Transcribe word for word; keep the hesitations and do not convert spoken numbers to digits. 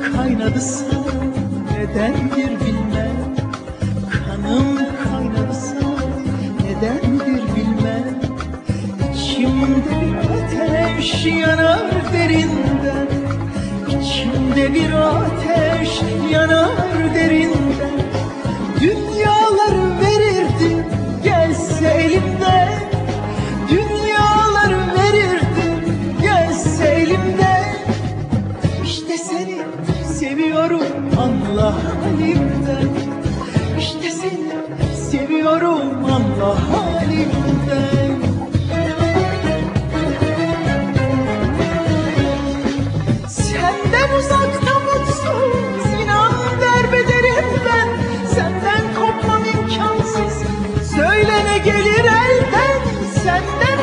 kaynadı sana, nedendir bilmem. Kanım kaynadı sana, nedendir bilmem. İçimde bir ateş yanar derinden, İçimde bir ateş yanar derinden. Dünyaları verirdim gelse elimden, dünyaları verirdim gelse elimden. İşte seni seviyorum anla halimden, İşte seni seviyorum anla halimden. Senden uzakta mutsuz, inan derbederim ben. Senden kopmam imkansız, söyle ne gelir elden. Senden